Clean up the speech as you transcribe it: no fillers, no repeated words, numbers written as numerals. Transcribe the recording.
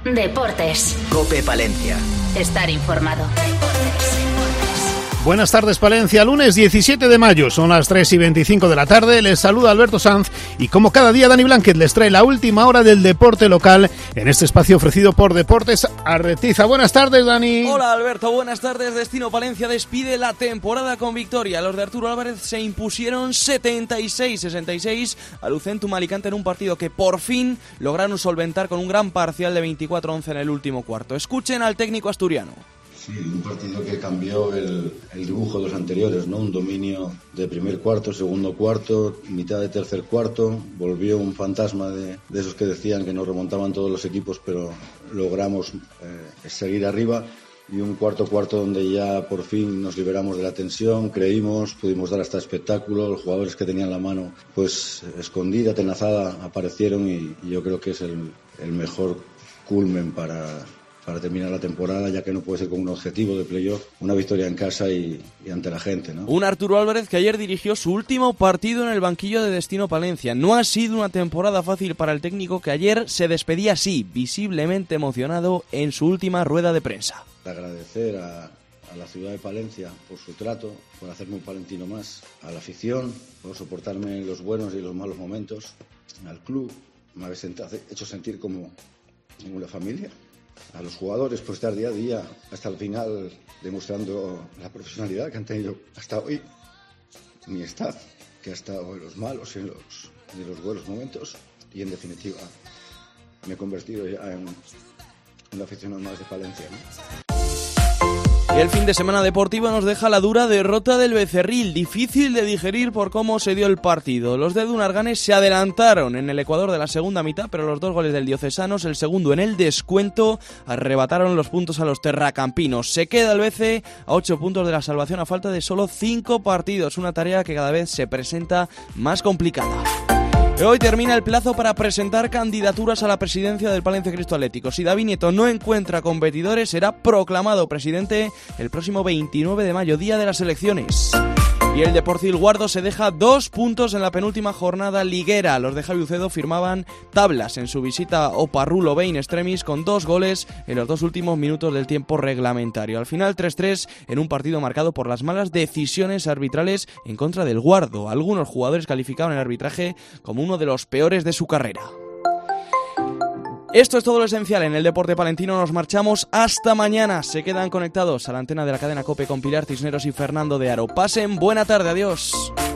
Deportes. COPE Palencia. Estar informado. Buenas tardes, Palencia. Lunes 17 de mayo, son las 3:25 de la tarde. Les saluda Alberto Sanz y como cada día Dani Blanquet les trae la última hora del deporte local en este espacio ofrecido por Deportes Arretiza. Buenas tardes, Dani. Hola, Alberto. Buenas tardes. Destino Palencia despide la temporada con victoria. Los de Arturo Álvarez se impusieron 76-66 a Lucentum Alicante en un partido que por fin lograron solventar con un gran parcial de 24-11 en el último cuarto. Escuchen al técnico asturiano. Sí, un partido que cambió el dibujo de los anteriores, ¿no? Un dominio de primer cuarto, segundo cuarto, mitad de tercer cuarto. Volvió un fantasma de esos que decían que nos remontaban todos los equipos, pero logramos seguir arriba. Y un cuarto donde ya por fin nos liberamos de la tensión, creímos, pudimos dar hasta espectáculo. Los jugadores que tenían la mano pues escondida, tenazada, aparecieron y yo creo que es el mejor culmen para terminar la temporada, ya que no puede ser con un objetivo de playoff, una victoria en casa y ante la gente, ¿no? Un Arturo Álvarez que ayer dirigió su último partido en el banquillo de Destino Palencia. No ha sido una temporada fácil para el técnico que ayer se despedía así, visiblemente emocionado en su última rueda de prensa. Agradecer a la ciudad de Palencia por su trato, por hacerme un palentino más, a la afición, por soportarme los buenos y los malos momentos, al club, me habéis hecho sentir como una familia. A los jugadores por estar día a día hasta el final demostrando la profesionalidad que han tenido hasta hoy. Mi staff, que ha estado en los malos y en los buenos momentos. Y en definitiva me he convertido ya en un aficionado más de Palencia, ¿no? Y el fin de semana deportivo nos deja la dura derrota del Becerril, difícil de digerir por cómo se dio el partido. Los de Dunarganes se adelantaron en el Ecuador de la segunda mitad, pero los 2 goles del Diocesanos, el segundo en el descuento, arrebataron los puntos a los terracampinos. Se queda el BC a 8 puntos de la salvación a falta de solo 5 partidos, una tarea que cada vez se presenta más complicada. Hoy termina el plazo para presentar candidaturas a la presidencia del Palencia Cristo Atlético. Si David Nieto no encuentra competidores, será proclamado presidente el próximo 29 de mayo, día de las elecciones. Y el Deportivo Guardo se deja 2 puntos en la penúltima jornada liguera. Los de Javi Ucedo firmaban tablas en su visita a Oparrulo Bay in extremis con 2 goles en los 2 últimos minutos del tiempo reglamentario. Al final 3-3 en un partido marcado por las malas decisiones arbitrales en contra del Guardo. Algunos jugadores calificaban el arbitraje como uno de los peores de su carrera. Esto es todo lo esencial en el deporte palentino. Nos marchamos hasta mañana. Se quedan conectados a la antena de la cadena COPE con Pilar Cisneros y Fernando de Aro. Pasen buena tarde. Adiós.